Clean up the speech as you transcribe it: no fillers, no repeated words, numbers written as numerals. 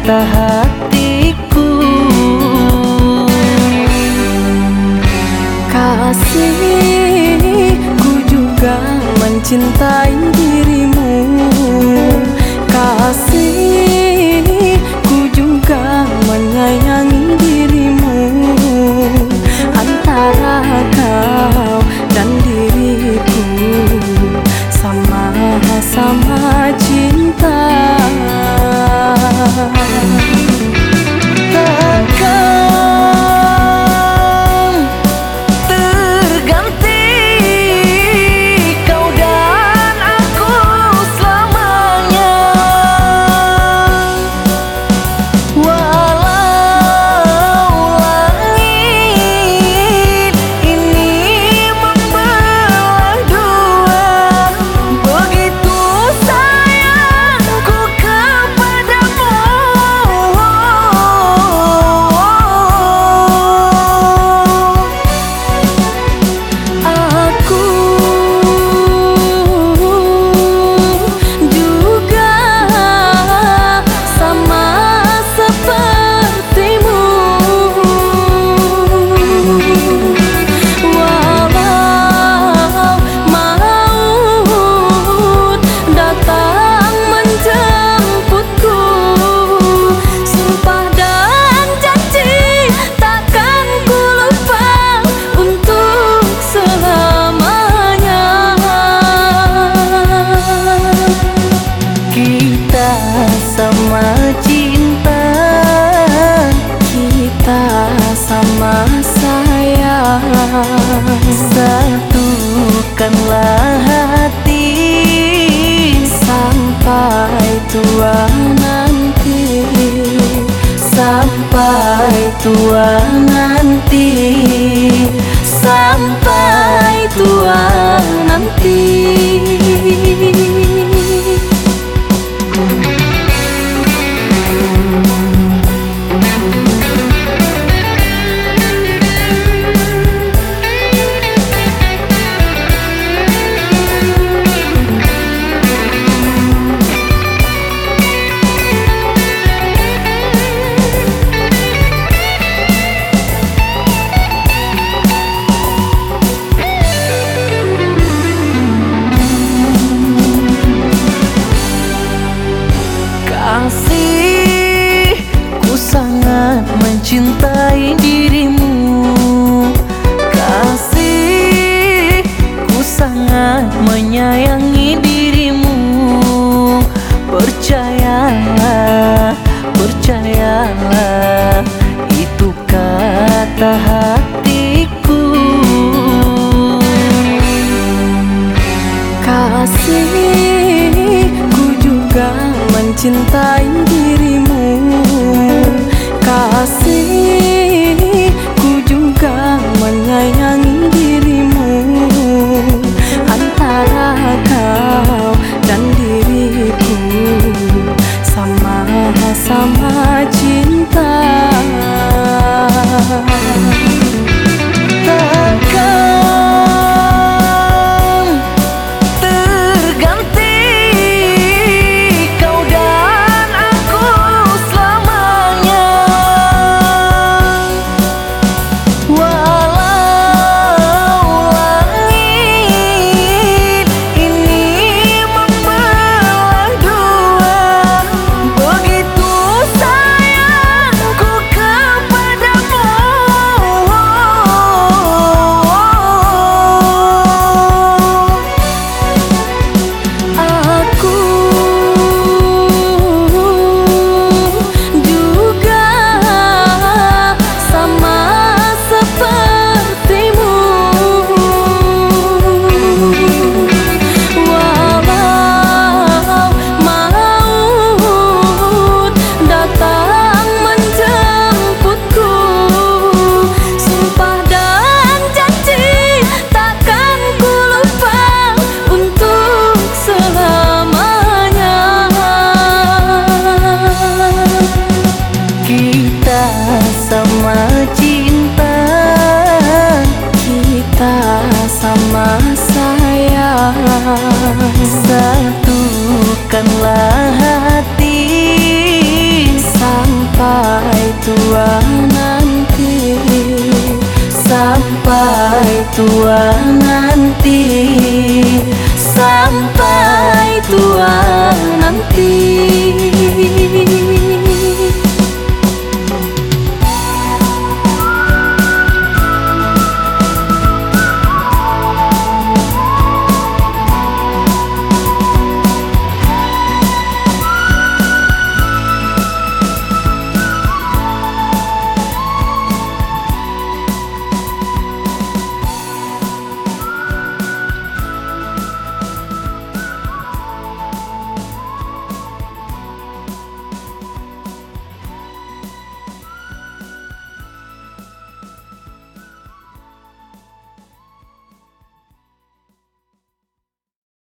kata hatiku. Kasihku juga mencintai dirimu. Kasihku juga menyayangi dirimu. Antara kau dan diriku sama-sama cinta. Sama cinta, kita sama sayang. Satukanlah hati sampai tua nanti. Sampai tua nanti. Sampai tua nanti. Kasihku sangat mencintai dirimu. Kasihku sangat menyayangi dirimu. Percayalah, percayalah, itu kata hatiku. Kasihku juga mencintai dirimu. Kasihku juga menyayangi dirimu. Antara kau dan diriku sama-sama cinta. Satukanlah hati sampai tua nanti, sampai tua nanti, sampai tua nanti.